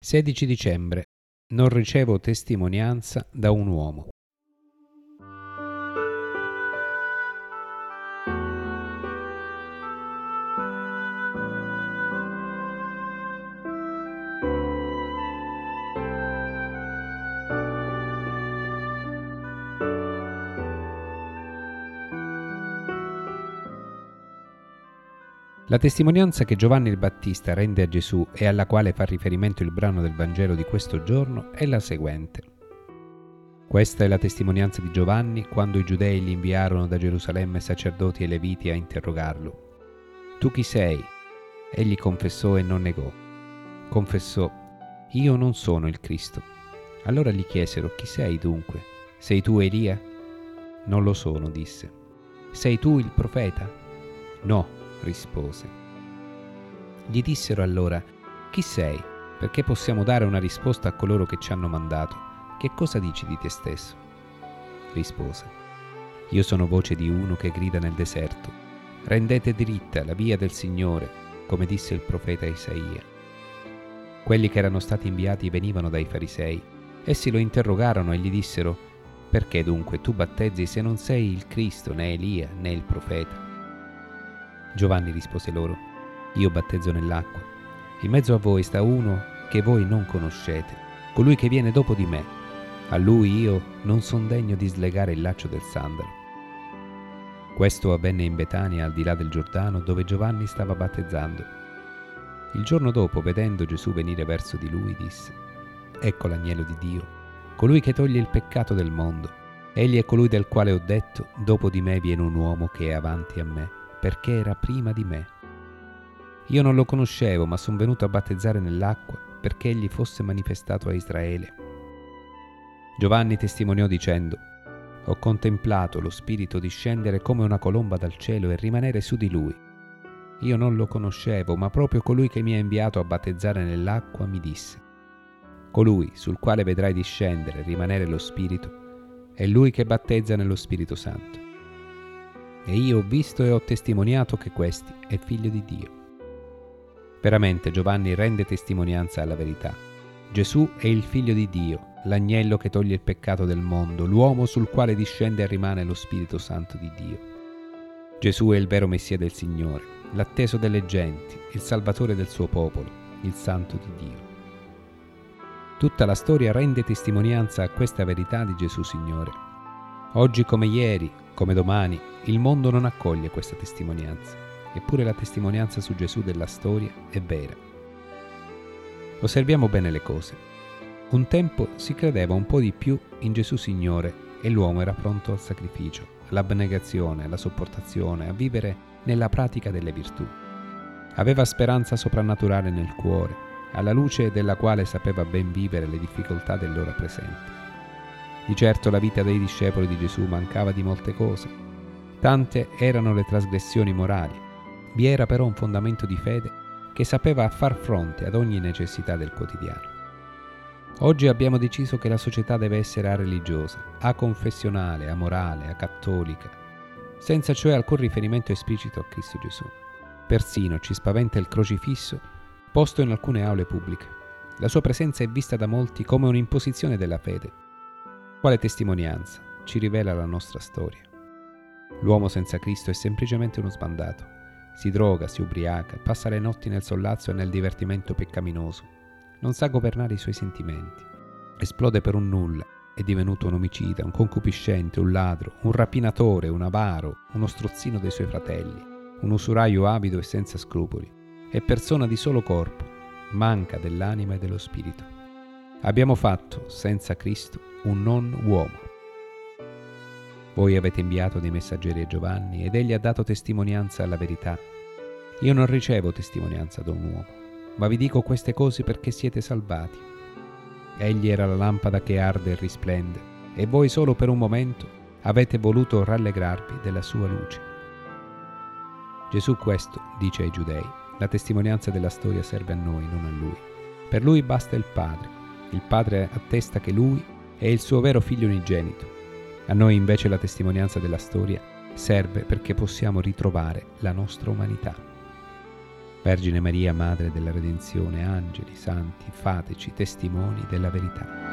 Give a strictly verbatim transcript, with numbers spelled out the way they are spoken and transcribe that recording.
sedici dicembre. Non ricevo testimonianza da un uomo. La testimonianza che Giovanni il Battista rende a Gesù e alla quale fa riferimento il brano del Vangelo di questo giorno è la seguente. Questa è la testimonianza di Giovanni quando i giudei gli inviarono da Gerusalemme sacerdoti e leviti a interrogarlo. Tu chi sei? Egli confessò e non negò. Confessò: io non sono il Cristo. Allora gli chiesero: chi sei dunque? Sei tu Elia? Non lo sono, disse. Sei tu il profeta? No, rispose. Gli dissero allora: chi sei? Perché possiamo dare una risposta a coloro che ci hanno mandato. Che cosa dici di te stesso? Rispose: io sono voce di uno che grida nel deserto: rendete dritta la via del Signore, come disse il profeta Isaia. Quelli che erano stati inviati venivano dai farisei. Essi lo interrogarono e gli dissero: perché dunque tu battezzi se non sei il Cristo, né Elia, né il profeta? Giovanni rispose loro: io battezzo nell'acqua. In mezzo a voi sta uno che voi non conoscete, colui che viene dopo di me. A lui io non son degno di slegare il laccio del sandalo. Questo avvenne in Betania, al di là del Giordano, dove Giovanni stava battezzando. Il giorno dopo, vedendo Gesù venire verso di lui, disse: ecco l'agnello di Dio, colui che toglie il peccato del mondo. Egli è colui del quale ho detto: dopo di me viene un uomo che è avanti a me, perché era prima di me. Io non lo conoscevo, ma sono venuto a battezzare nell'acqua perché egli fosse manifestato a Israele. Giovanni testimoniò dicendo: ho contemplato lo Spirito discendere come una colomba dal cielo e rimanere su di lui. Io non lo conoscevo, ma proprio colui che mi ha inviato a battezzare nell'acqua mi disse: colui sul quale vedrai discendere e rimanere lo Spirito è lui che battezza nello Spirito Santo. E io ho visto e ho testimoniato che questi è figlio di Dio. Veramente Giovanni rende testimonianza alla verità. Gesù è il figlio di Dio, l'agnello che toglie il peccato del mondo, l'uomo sul quale discende e rimane lo Spirito Santo di Dio. Gesù è il vero Messia del Signore, l'atteso delle genti, il Salvatore del suo popolo, il Santo di Dio. Tutta la storia rende testimonianza a questa verità di Gesù Signore. Oggi come ieri, come domani, il mondo non accoglie questa testimonianza, eppure la testimonianza su Gesù della storia è vera. Osserviamo bene le cose. Un tempo si credeva un po' di più in Gesù Signore e l'uomo era pronto al sacrificio, all'abnegazione, alla sopportazione, a vivere nella pratica delle virtù. Aveva speranza soprannaturale nel cuore, alla luce della quale sapeva ben vivere le difficoltà dell'ora presente. Di certo la vita dei discepoli di Gesù mancava di molte cose. Tante erano le trasgressioni morali. Vi era però un fondamento di fede che sapeva far fronte ad ogni necessità del quotidiano. Oggi abbiamo deciso che la società deve essere areligiosa, aconfessionale, amorale, acattolica, senza cioè alcun riferimento esplicito a Cristo Gesù. Persino ci spaventa il crocifisso posto in alcune aule pubbliche. La sua presenza è vista da molti come un'imposizione della fede. Quale testimonianza ci rivela la nostra storia? L'uomo senza Cristo è semplicemente uno sbandato. Si droga, si ubriaca, passa le notti nel sollazzo e nel divertimento peccaminoso. Non sa governare i suoi sentimenti. Esplode per un nulla. È divenuto un omicida, un concupiscente, un ladro, un rapinatore, un avaro, uno strozzino dei suoi fratelli, un usuraio avido e senza scrupoli. È persona di solo corpo, manca dell'anima e dello spirito. Abbiamo fatto, senza Cristo, un non uomo. Voi avete inviato dei messaggeri a Giovanni ed egli ha dato testimonianza alla verità. Io non ricevo testimonianza da un uomo, ma vi dico queste cose perché siete salvati. Egli era la lampada che arde e risplende, e voi solo per un momento avete voluto rallegrarvi della sua luce. Gesù questo dice ai giudei: la testimonianza della storia serve a noi, non a lui. Per lui basta il Padre. Il Padre attesta che lui è il suo vero figlio unigenito. A noi invece la testimonianza della storia serve perché possiamo ritrovare la nostra umanità. Vergine Maria, Madre della Redenzione, angeli, santi, fateci testimoni della verità.